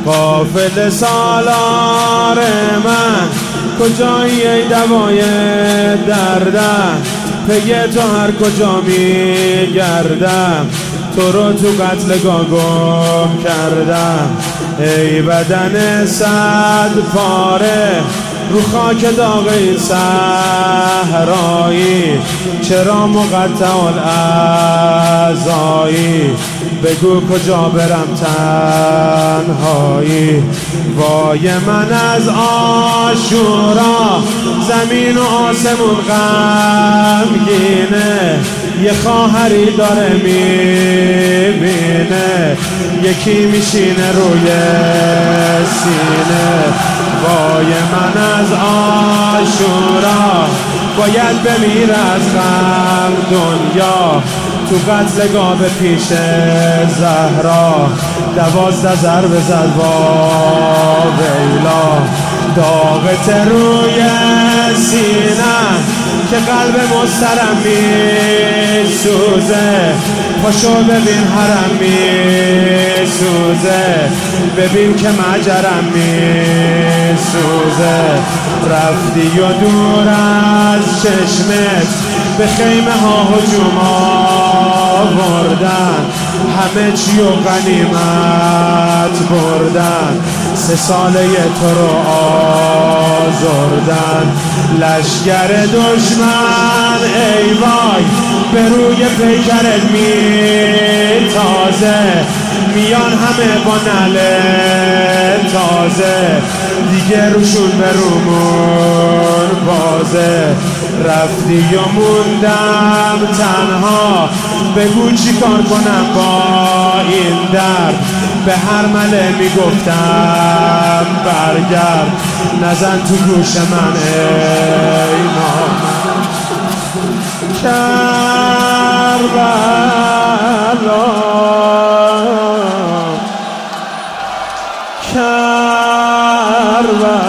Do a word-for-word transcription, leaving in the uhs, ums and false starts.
قافل سالار من کجایی ای دوای دردم، پی تو هر کجا می گردم، تو رو تو قتلگاه گم کردم. ای بدن صد پاره رو خاک داغ این صحرایی، چرا مقطع الاعضایی؟ بگو کجا برم تنهایی؟ وای من از عاشورا زمین و آسمون غمگینه، یه خواهری داره میبینه، یکی میشینه روی سینه. وای من از عاشورا باید بمیر از غم دنیا، تو قتلگاه به پیش زهرا دوازده ضربه زد وا ویلا. داغت روی سینم که قلب مضطرم میسوزه، پاشو ببین حرم میسوزه، ببین که مجرم میسوزه. رفتی و دور از چشمت به خیمه ها هجوم آوردن، همه چی و غنیمت بردن، سه ساله تو رو آزردن. لشگر دشمن ای وای به روی پیکرت میتازه، میان همه با نعل تازه، دیگه روشون به رومون بازه. رفتی و موندم تنها، بگو چی کار کنم با این درد؟ به هر مله میگفتم برگرد، نزن تو گوش من ای نامرد. کربلا کربلا